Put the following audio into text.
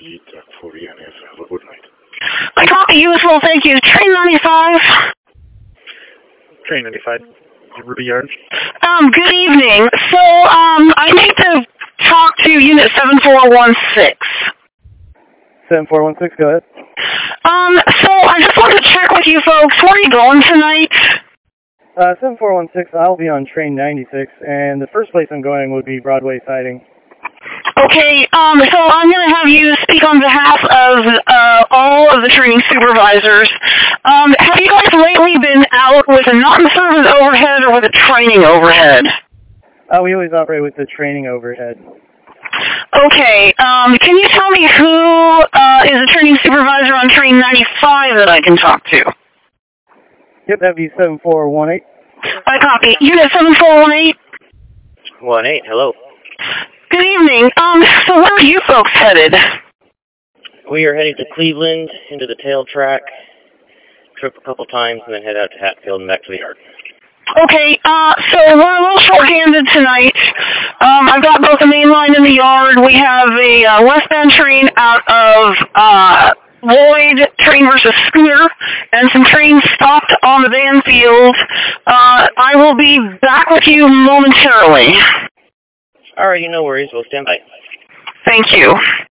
copy, TAC 40 NS. Have a good night. I copy you as well, thank you. Train 95. Train 95, Ruby Yard. Good evening. So, I need to talk to Unit 7416. 7416, go ahead. So I just wanted to check with you folks. Where are you going tonight? 7416, I'll be on train 96, and the first place I'm going would be Broadway Siding. Okay, so I'm going to have you speak on behalf of all of the training supervisors. Have you guys lately been out with a non-service overhead or with a training overhead? We always operate with the training overhead. Okay, can you tell me who is a training supervisor on train 95 that I can talk to? Yep, that'd be 7418. I copy. Unit 7418? 18, hello. Good evening. So where are you folks headed? We are heading to Cleveland, into the tail track, trip a couple times, and then head out to Hatfield and back to the yard. Okay, so we're a little short-handed tonight. I've got both the main line and the yard. We have a westbound train out of Lloyd, train versus Scooter, and some trains stopped on the van field. I will be back with you momentarily. Alrighty, no worries. We'll stand by. Thank you.